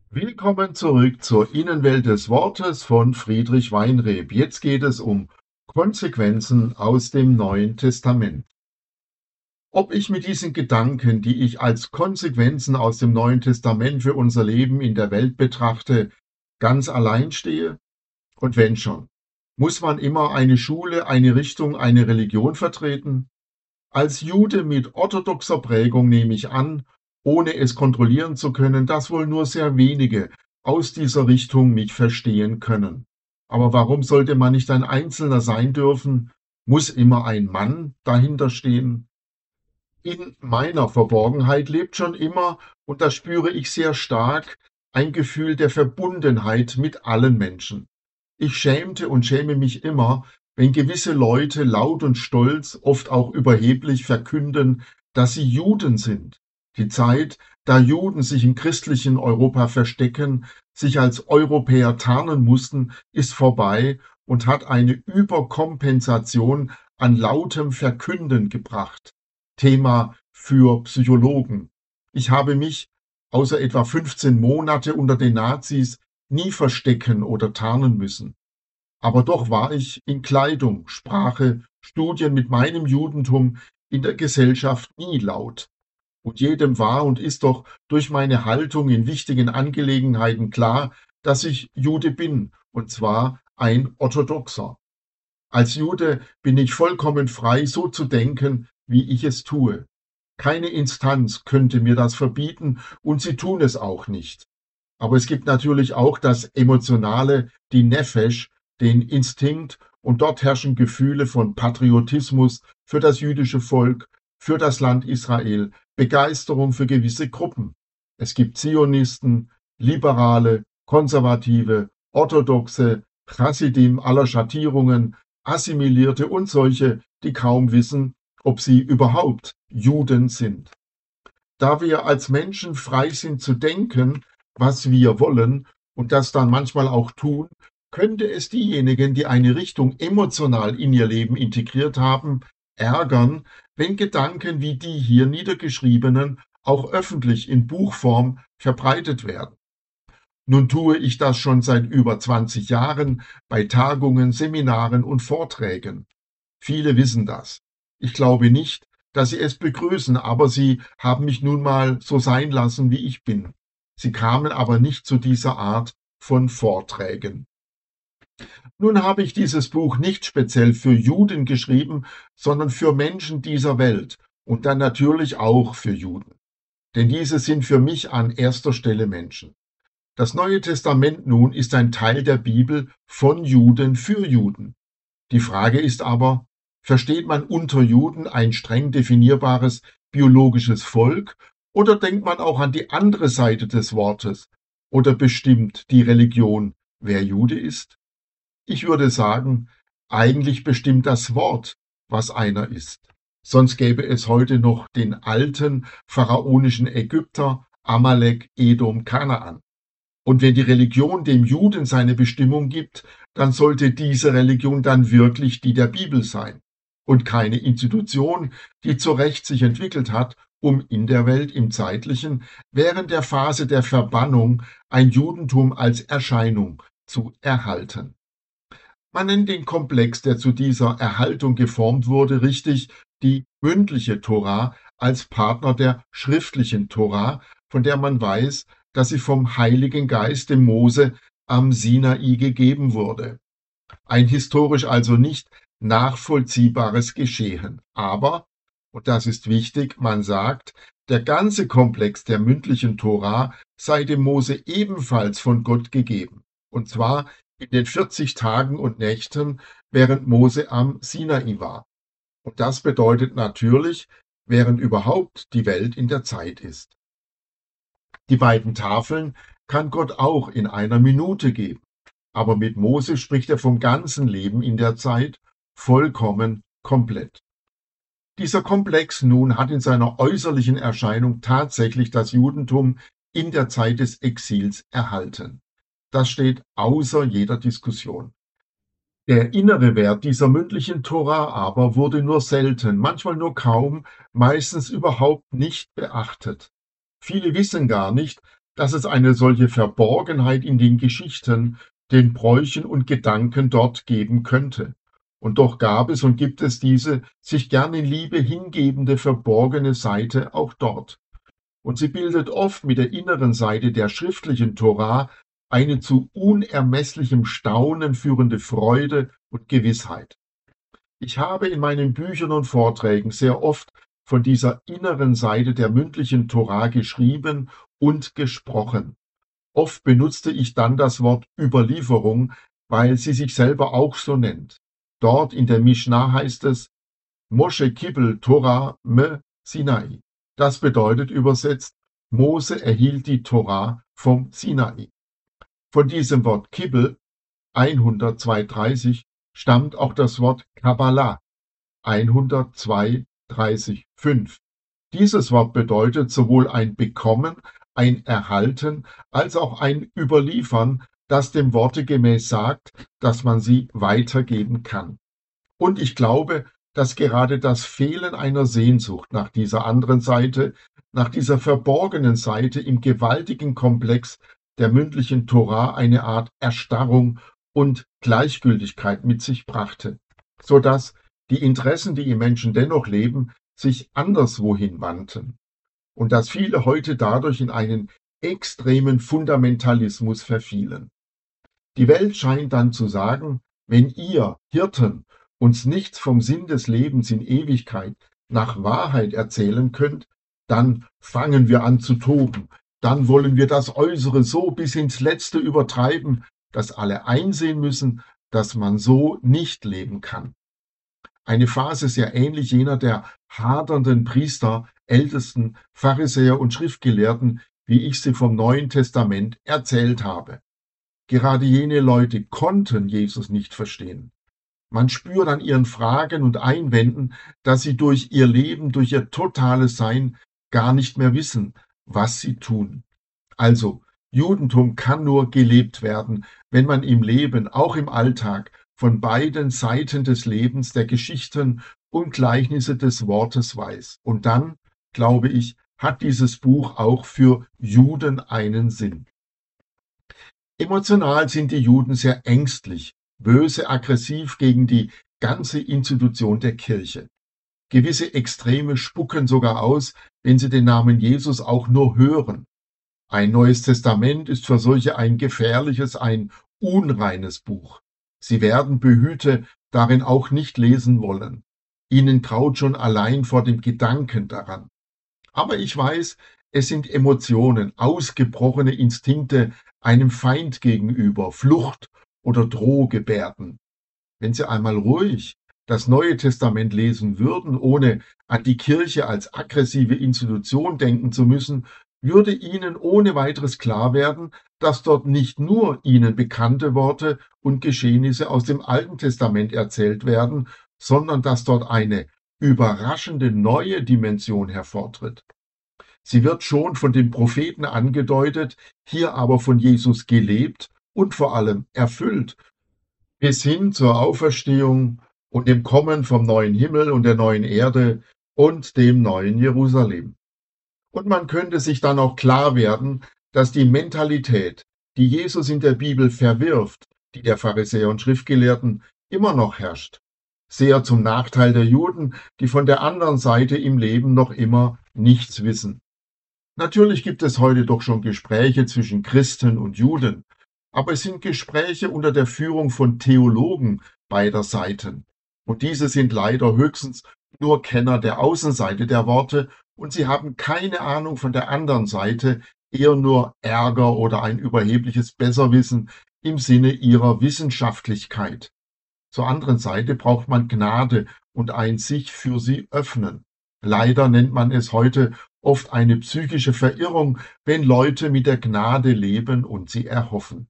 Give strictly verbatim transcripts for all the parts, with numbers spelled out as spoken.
Willkommen zurück zur Innenwelt des Wortes von Friedrich Weinreb. Jetzt geht es um Konsequenzen aus dem Neuen Testament. Ob ich mit diesen Gedanken, die ich als Konsequenzen aus dem Neuen Testament für unser Leben in der Welt betrachte, ganz allein stehe? Und wenn schon, muss man immer eine Schule, eine Richtung, eine Religion vertreten? Als Jude mit orthodoxer Prägung nehme ich an, ohne es kontrollieren zu können, dass wohl nur sehr wenige aus dieser Richtung mich verstehen können. Aber warum sollte man nicht ein Einzelner sein dürfen? Muss immer ein Mann dahinter stehen? In meiner Verborgenheit lebt schon immer, und das spüre ich sehr stark, ein Gefühl der Verbundenheit mit allen Menschen. Ich schämte und schäme mich immer, wenn gewisse Leute laut und stolz, oft auch überheblich verkünden, dass sie Juden sind. Die Zeit, da Juden sich im christlichen Europa verstecken, sich als Europäer tarnen mussten, ist vorbei und hat eine Überkompensation an lautem Verkünden gebracht. Thema für Psychologen. Ich habe mich, außer etwa fünfzehn Monate unter den Nazis, nie verstecken oder tarnen müssen. Aber doch war ich in Kleidung, Sprache, Studien mit meinem Judentum in der Gesellschaft nie laut. Und jedem war und ist doch durch meine Haltung in wichtigen Angelegenheiten klar, dass ich Jude bin, und zwar ein Orthodoxer. Als Jude bin ich vollkommen frei, so zu denken, wie ich es tue. Keine Instanz könnte mir das verbieten, und sie tun es auch nicht. Aber es gibt natürlich auch das Emotionale, die Nefesh, den Instinkt, und dort herrschen Gefühle von Patriotismus für das jüdische Volk, für das Land Israel, Begeisterung für gewisse Gruppen. Es gibt Zionisten, Liberale, Konservative, Orthodoxe, Chassidim aller Schattierungen, Assimilierte und solche, die kaum wissen, ob sie überhaupt Juden sind. Da wir als Menschen frei sind zu denken, was wir wollen, und das dann manchmal auch tun, könnte es diejenigen, die eine Richtung emotional in ihr Leben integriert haben, ärgern, wenn Gedanken wie die hier niedergeschriebenen auch öffentlich in Buchform verbreitet werden. Nun tue ich das schon seit über zwanzig Jahren bei Tagungen, Seminaren und Vorträgen. Viele wissen das. Ich glaube nicht, dass sie es begrüßen, aber sie haben mich nun mal so sein lassen, wie ich bin. Sie kamen aber nicht zu dieser Art von Vorträgen. Nun habe ich dieses Buch nicht speziell für Juden geschrieben, sondern für Menschen dieser Welt und dann natürlich auch für Juden. Denn diese sind für mich an erster Stelle Menschen. Das Neue Testament nun ist ein Teil der Bibel von Juden für Juden. Die Frage ist aber, versteht man unter Juden ein streng definierbares biologisches Volk, oder denkt man auch an die andere Seite des Wortes, oder bestimmt die Religion, wer Jude ist? Ich würde sagen, eigentlich bestimmt das Wort, was einer ist. Sonst gäbe es heute noch den alten pharaonischen Ägypter, Amalek, Edom, Kanaan. Und wenn die Religion dem Juden seine Bestimmung gibt, dann sollte diese Religion dann wirklich die der Bibel sein und keine Institution, die zu Recht sich entwickelt hat, um in der Welt im Zeitlichen während der Phase der Verbannung ein Judentum als Erscheinung zu erhalten. Man nennt den Komplex, der zu dieser Erhaltung geformt wurde, richtig die mündliche Tora als Partner der schriftlichen Tora, von der man weiß, dass sie vom Heiligen Geist dem Mose am Sinai gegeben wurde. Ein historisch also nicht nachvollziehbares Geschehen. Aber, und das ist wichtig, man sagt, der ganze Komplex der mündlichen Tora sei dem Mose ebenfalls von Gott gegeben. Und zwar in den vierzig Tagen und Nächten, während Mose am Sinai war. Und das bedeutet natürlich, während überhaupt die Welt in der Zeit ist. Die beiden Tafeln kann Gott auch in einer Minute geben. Aber mit Mose spricht er vom ganzen Leben in der Zeit, vollkommen, komplett. Dieser Komplex nun hat in seiner äußerlichen Erscheinung tatsächlich das Judentum in der Zeit des Exils erhalten. Das steht außer jeder Diskussion. Der innere Wert dieser mündlichen Tora aber wurde nur selten, manchmal nur kaum, meistens überhaupt nicht beachtet. Viele wissen gar nicht, dass es eine solche Verborgenheit in den Geschichten, den Bräuchen und Gedanken dort geben könnte. Und doch gab es und gibt es diese sich gern in Liebe hingebende verborgene Seite auch dort. Und sie bildet oft mit der inneren Seite der schriftlichen Tora eine zu unermesslichem Staunen führende Freude und Gewissheit. Ich habe in meinen Büchern und Vorträgen sehr oft von dieser inneren Seite der mündlichen Tora geschrieben und gesprochen. Oft benutzte ich dann das Wort Überlieferung, weil sie sich selber auch so nennt. Dort in der Mishnah heißt es Moshe Kibbel Torah me Sinai. Das bedeutet übersetzt, Mose erhielt die Tora vom Sinai. Von diesem Wort Kibbel hundertzweiunddreißig stammt auch das Wort Kabbalah hundertzweiunddreißig Punkt fünf. Dieses Wort bedeutet sowohl ein Bekommen, ein Erhalten, als auch ein Überliefern, das dem Worte gemäß sagt, dass man sie weitergeben kann. Und ich glaube, dass gerade das Fehlen einer Sehnsucht nach dieser anderen Seite, nach dieser verborgenen Seite im gewaltigen Komplex der mündlichen Tora eine Art Erstarrung und Gleichgültigkeit mit sich brachte, so dass die Interessen, die im Menschen dennoch leben, sich anderswohin wandten und dass viele heute dadurch in einen extremen Fundamentalismus verfielen. Die Welt scheint dann zu sagen, wenn ihr Hirten uns nichts vom Sinn des Lebens in Ewigkeit nach Wahrheit erzählen könnt, dann fangen wir an zu toben, dann wollen wir das Äußere so bis ins Letzte übertreiben, dass alle einsehen müssen, dass man so nicht leben kann. Eine Phase sehr ähnlich jener der hadernden Priester, Ältesten, Pharisäer und Schriftgelehrten, wie ich sie vom Neuen Testament erzählt habe. Gerade jene Leute konnten Jesus nicht verstehen. Man spürt an ihren Fragen und Einwänden, dass sie durch ihr Leben, durch ihr totales Sein gar nicht mehr wissen, was sie tun. Also, Judentum kann nur gelebt werden, wenn man im Leben, auch im Alltag, von beiden Seiten des Lebens, der Geschichten und Gleichnisse des Wortes weiß. Und dann, glaube ich, hat dieses Buch auch für Juden einen Sinn. Emotional sind die Juden sehr ängstlich, böse, aggressiv gegen die ganze Institution der Kirche. Gewisse Extreme spucken sogar aus, wenn sie den Namen Jesus auch nur hören. Ein Neues Testament ist für solche ein gefährliches, ein unreines Buch. Sie werden Behüte darin auch nicht lesen wollen. Ihnen graut schon allein vor dem Gedanken daran. Aber ich weiß, es sind Emotionen, ausgebrochene Instinkte einem Feind gegenüber, Flucht oder Drohgebärden. Wenn Sie einmal ruhig das Neue Testament lesen würden, ohne an die Kirche als aggressive Institution denken zu müssen, würde Ihnen ohne weiteres klar werden, dass dort nicht nur Ihnen bekannte Worte und Geschehnisse aus dem Alten Testament erzählt werden, sondern dass dort eine überraschende neue Dimension hervortritt. Sie wird schon von den Propheten angedeutet, hier aber von Jesus gelebt und vor allem erfüllt, bis hin zur Auferstehung und dem Kommen vom neuen Himmel und der neuen Erde und dem neuen Jerusalem. Und man könnte sich dann auch klar werden, dass die Mentalität, die Jesus in der Bibel verwirft, die der Pharisäer und Schriftgelehrten, immer noch herrscht. Sehr zum Nachteil der Juden, die von der anderen Seite im Leben noch immer nichts wissen. Natürlich gibt es heute doch schon Gespräche zwischen Christen und Juden, aber es sind Gespräche unter der Führung von Theologen beider Seiten. Und diese sind leider höchstens nur Kenner der Außenseite der Worte und sie haben keine Ahnung von der anderen Seite, eher nur Ärger oder ein überhebliches Besserwissen im Sinne ihrer Wissenschaftlichkeit. Zur anderen Seite braucht man Gnade und ein sich für sie öffnen. Leider nennt man es heute oft eine psychische Verirrung, wenn Leute mit der Gnade leben und sie erhoffen.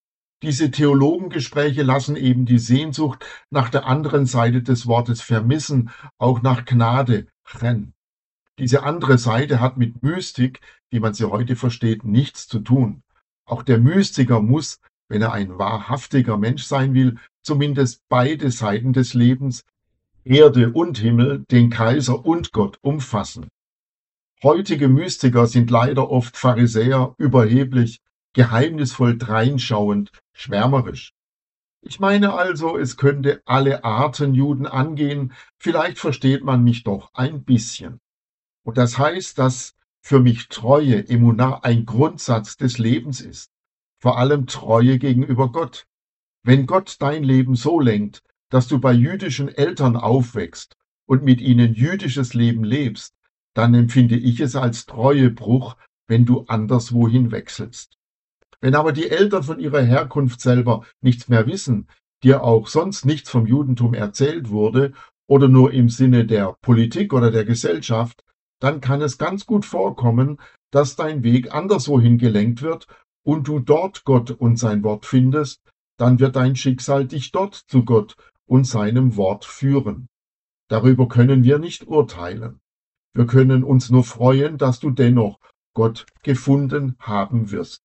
Diese Theologengespräche lassen eben die Sehnsucht nach der anderen Seite des Wortes vermissen, auch nach Gnade, Chen. Diese andere Seite hat mit Mystik, wie man sie heute versteht, nichts zu tun. Auch der Mystiker muss, wenn er ein wahrhaftiger Mensch sein will, zumindest beide Seiten des Lebens, Erde und Himmel, den Kaiser und Gott umfassen. Heutige Mystiker sind leider oft Pharisäer, überheblich, geheimnisvoll dreinschauend, schwärmerisch. Ich meine also, es könnte alle Arten Juden angehen, vielleicht versteht man mich doch ein bisschen. Und das heißt, dass für mich Treue, Emunah, ein Grundsatz des Lebens ist, vor allem Treue gegenüber Gott. Wenn Gott dein Leben so lenkt, dass du bei jüdischen Eltern aufwächst und mit ihnen jüdisches Leben lebst, dann empfinde ich es als Treuebruch, wenn du anderswohin wechselst. Wenn aber die Eltern von ihrer Herkunft selber nichts mehr wissen, dir auch sonst nichts vom Judentum erzählt wurde oder nur im Sinne der Politik oder der Gesellschaft, dann kann es ganz gut vorkommen, dass dein Weg anderswohin gelenkt wird und du dort Gott und sein Wort findest, dann wird dein Schicksal dich dort zu Gott und seinem Wort führen. Darüber können wir nicht urteilen. Wir können uns nur freuen, dass du dennoch Gott gefunden haben wirst.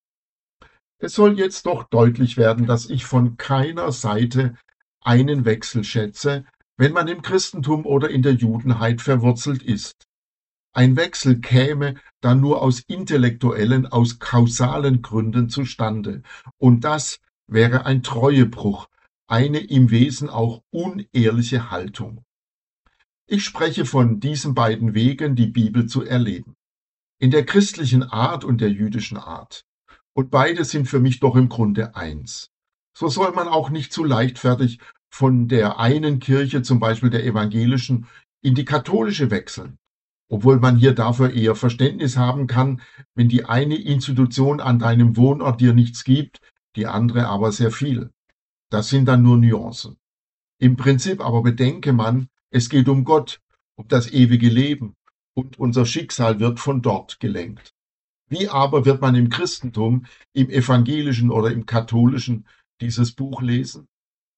Es soll jetzt doch deutlich werden, dass ich von keiner Seite einen Wechsel schätze, wenn man im Christentum oder in der Judenheit verwurzelt ist. Ein Wechsel käme dann nur aus intellektuellen, aus kausalen Gründen zustande. Und das wäre ein Treuebruch, eine im Wesen auch unehrliche Haltung. Ich spreche von diesen beiden Wegen, die Bibel zu erleben. In der christlichen Art und der jüdischen Art. Und beide sind für mich doch im Grunde eins. So soll man auch nicht zu leichtfertig von der einen Kirche, zum Beispiel der evangelischen, in die katholische wechseln. Obwohl man hier dafür eher Verständnis haben kann, wenn die eine Institution an deinem Wohnort dir nichts gibt, die andere aber sehr viel. Das sind dann nur Nuancen. Im Prinzip aber bedenke man, es geht um Gott, um das ewige Leben, und unser Schicksal wird von dort gelenkt. Wie aber wird man im Christentum, im evangelischen oder im katholischen dieses Buch lesen?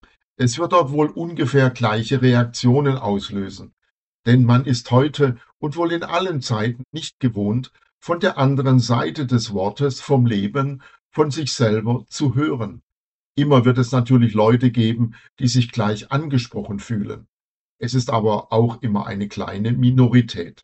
Es wird dort wohl ungefähr gleiche Reaktionen auslösen, denn man ist heute und wohl in allen Zeiten nicht gewohnt, von der anderen Seite des Wortes, vom Leben, von sich selber zu hören. Immer wird es natürlich Leute geben, die sich gleich angesprochen fühlen. Es ist aber auch immer eine kleine Minorität.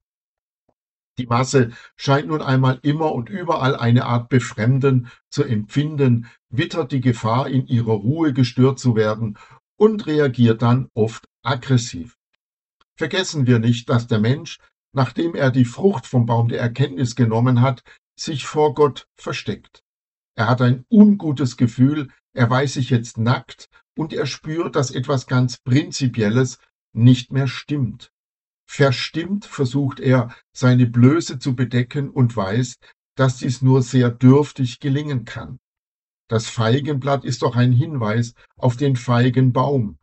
Die Masse scheint nun einmal immer und überall eine Art Befremden zu empfinden, wittert die Gefahr, in ihrer Ruhe gestört zu werden und reagiert dann oft aggressiv. Vergessen wir nicht, dass der Mensch, nachdem er die Frucht vom Baum der Erkenntnis genommen hat, sich vor Gott versteckt. Er hat ein ungutes Gefühl, er weiß sich jetzt nackt und er spürt, dass etwas ganz Prinzipielles nicht mehr stimmt. Verstimmt versucht er, seine Blöße zu bedecken und weiß, dass dies nur sehr dürftig gelingen kann. Das Feigenblatt ist doch ein Hinweis auf den Feigenbaum,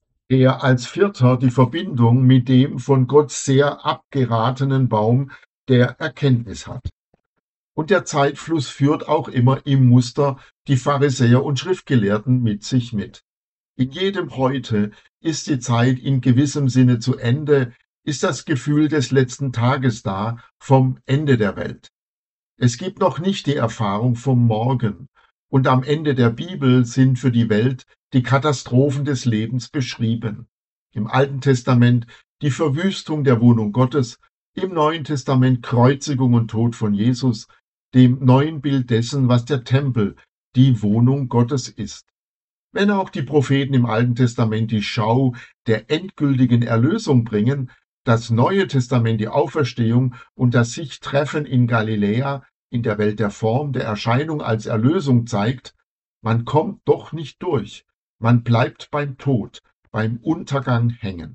der als vierter die Verbindung mit dem von Gott sehr abgeratenen Baum der Erkenntnis hat. Und der Zeitfluss führt auch immer im Muster die Pharisäer und Schriftgelehrten mit sich mit. In jedem Heute ist die Zeit in gewissem Sinne zu Ende, ist das Gefühl des letzten Tages da, vom Ende der Welt. Es gibt noch nicht die Erfahrung vom Morgen. Und am Ende der Bibel sind für die Welt die Katastrophen des Lebens beschrieben. Im Alten Testament die Verwüstung der Wohnung Gottes, im Neuen Testament Kreuzigung und Tod von Jesus, dem neuen Bild dessen, was der Tempel, die Wohnung Gottes ist. Wenn auch die Propheten im Alten Testament die Schau der endgültigen Erlösung bringen, das Neue Testament die Auferstehung und das Sich-Treffen in Galiläa in der Welt der Form, der Erscheinung als Erlösung zeigt, man kommt doch nicht durch, man bleibt beim Tod, beim Untergang hängen.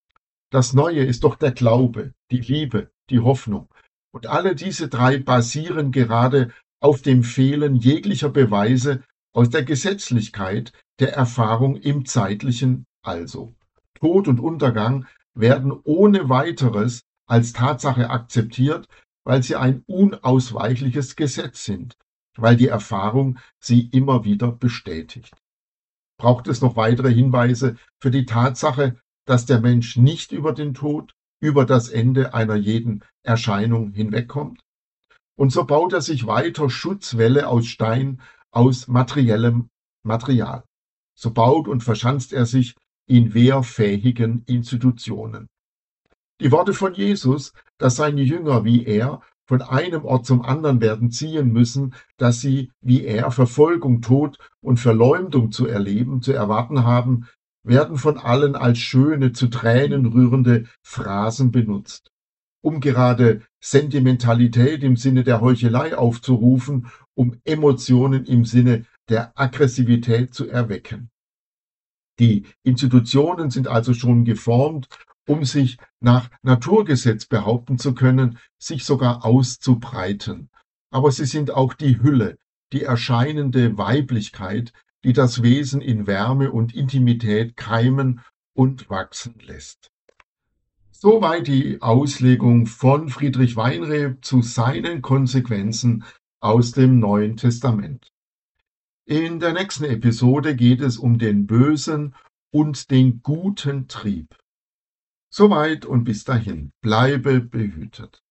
Das Neue ist doch der Glaube, die Liebe, die Hoffnung. Und alle diese drei basieren gerade auf dem Fehlen jeglicher Beweise aus der Gesetzlichkeit der Erfahrung im Zeitlichen also. Tod und Untergang werden ohne weiteres als Tatsache akzeptiert, weil sie ein unausweichliches Gesetz sind, weil die Erfahrung sie immer wieder bestätigt. Braucht es noch weitere Hinweise für die Tatsache, dass der Mensch nicht über den Tod, über das Ende einer jeden Erscheinung hinwegkommt? Und so baut er sich weiter Schutzwälle aus Stein, aus materiellem Material. So baut und verschanzt er sich in wehrfähigen Institutionen. Die Worte von Jesus, dass seine Jünger wie er von einem Ort zum anderen werden ziehen müssen, dass sie wie er Verfolgung, Tod und Verleumdung zu erleben, zu erwarten haben, werden von allen als schöne, zu Tränen rührende Phrasen benutzt, um gerade Sentimentalität im Sinne der Heuchelei aufzurufen, um Emotionen im Sinne der Aggressivität zu erwecken. Die Institutionen sind also schon geformt, um sich nach Naturgesetz behaupten zu können, sich sogar auszubreiten. Aber sie sind auch die Hülle, die erscheinende Weiblichkeit, die das Wesen in Wärme und Intimität keimen und wachsen lässt. Soweit die Auslegung von Friedrich Weinreb zu seinen Konsequenzen aus dem Neuen Testament. In der nächsten Episode geht es um den bösen und den guten Trieb. Soweit und bis dahin, bleibe behütet.